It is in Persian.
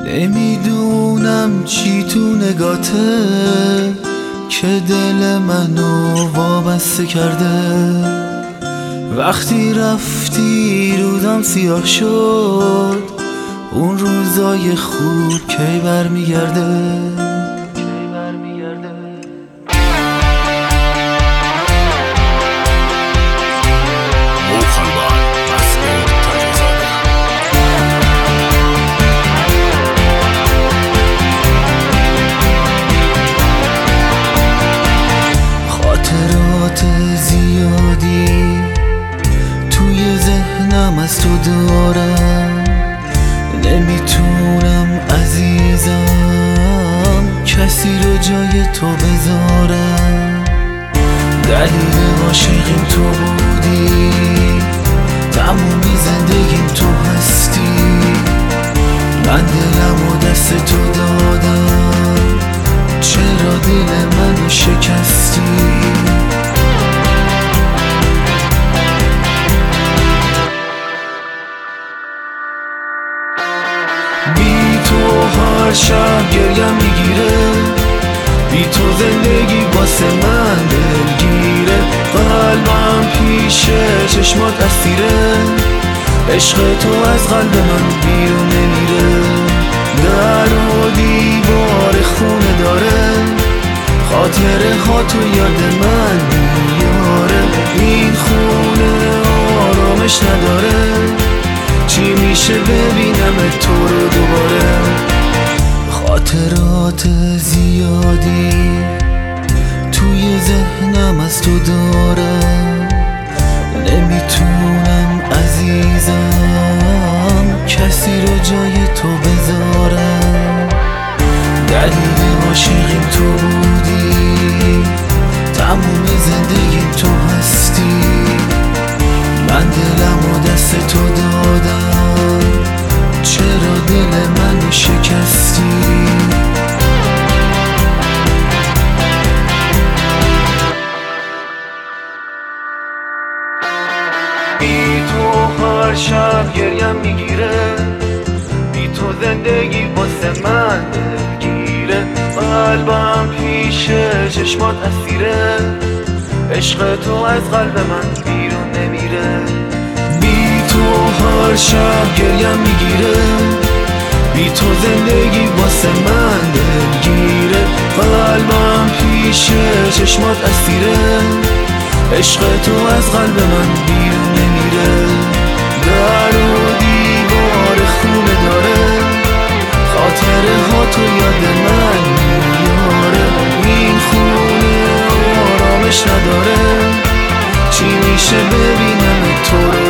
نمیدونم چی تو نگاته که دل منو وابسته کرده. وقتی رفتی رودم سیاه شد، اون روزای خوب کی برمیگرده؟ خاطرات زیادی توی ذهنم از تو دارم، نمیتونم عزیزم کسی رو جای تو بذارم. دلیل عاشقیم تو بودی، تمومی زندگیم تو هستی. من دلم و دست تو دادم، چرا دل منو شکستی؟ بی تو هر شب گریم میگیره، بی تو زندگی واسه من دلگیره. قلبم پیش چشمات اسیره، عشق تو از قلب من بیرون نمیره. در و دیوار خونه داره، خاطره ها تو یاد من میاره. این خونه آرامش نداره، چی میشه ببینم تو رو دوباره؟ خاطرات زیادی توی ذهنم از تو دارم، نمیتونم عزیزم کسی رو جای تو بذارم. دلیل عاشقیم تو بودی، تموم زندگیم تو هستی. من دلم و دست تو دادم، چرا دل منو شکستی؟ بی تو هر شب گریم میگیره، بی تو زندگی واسه من دلگیره. قلبم پیش چشمات اسیره، عشق تو از قلب من بیرون نمیره. بی تو هر شب گریم میگیره، بی تو زندگی واسه من دلگیره. قلبم پیش چشمات اسیره، عشق تو از قلب من بیرون نمیره. در و دیوار خونه داره، خاطره ها تو یاد من میاره. این خونه آرامش نداره، چی میشه ببینم تو رو